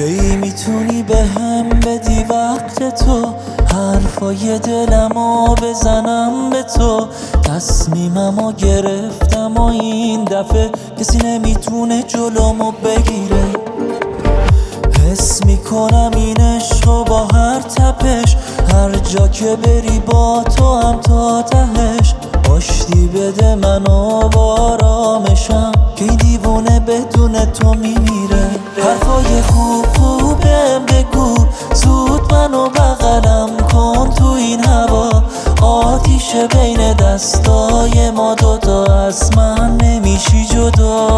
کی میتونی به هم بدی وقت تو، حرفای دلمو بزنم به تو. تصمیممو گرفتم و این دفعه کسی نمیتونه جلومو بگیره. حس میکنم این عشقو با هر تپش، هر جا که بری با تو هم تا تهش. آشتی بده منو با آرامشم، که این دیوونه بدون تو میمیره. حرفای خوب خوبم بگو، زود منو بغلم کن تو این هوا. آتیش بین دستای ما دوتا، از من نمیشی جدا.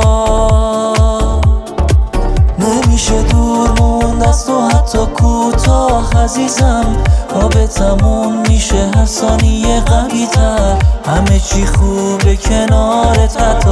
نمیشه دور موند از تو حتی کوتاه عزیزم. رابطمون میشه هر ثانیه قوی تر، همه چی خوبه کنارت حتی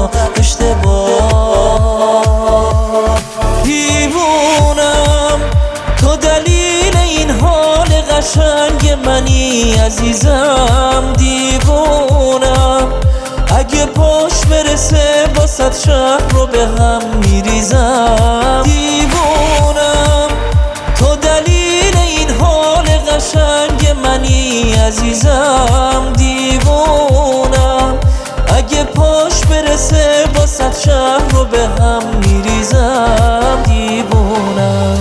اشتباه. دیوونم تو دلیل این حال قشنگ منی عزیزم. دیوونم اگه پاش برسه با 100 شهر رو به هم میریزم. دیوونم تو دلیل این حال قشنگ منی عزیزم. دیوونم اگه پاش برسه با 100 شهر رو به هم میریزم. دیوونم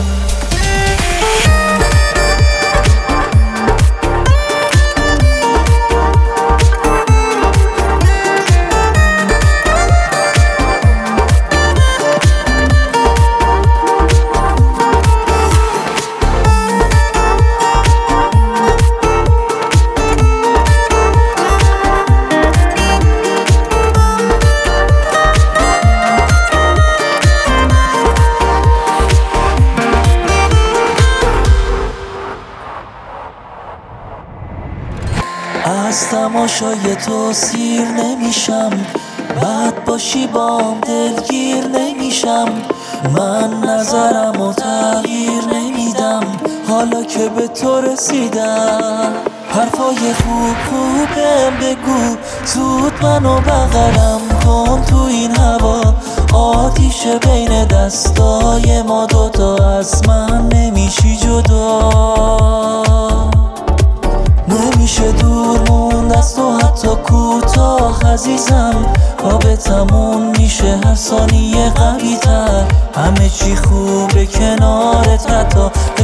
از تماشای تو سیر نمیشم، بد باشی بام دلگیر نمیشم. من نظرمو تغییر نمیدم حالا که به تو رسیدم. حرفای خوب خوبم بگو، زود منو بغلم کن تو این هوا. آتیش بین دستای ما دوتا، از من نمیشی جدا. نمیشه دور موند از تو حتی کوتاه عزیزم. رابطمون میشه هر ثانیه قوی تر، همه چی خوبه کنارت حتی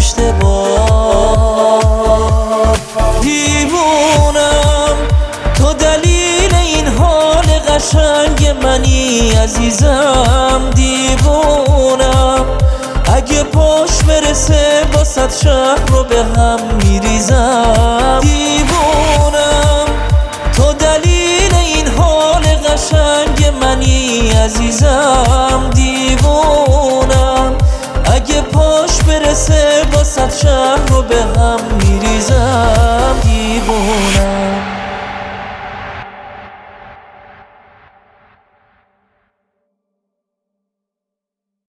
اشتباه. دیوونم تو دلیل این حال قشنگ منی عزیزم. دیوونم اگه پاش برسه با 100 شهر رو به هم میریزم. دیوونم تو دلیل این حال قشنگ منی عزیزم. دیوونم اگه پاش برسه با 100 شهر رو به هم میریزم.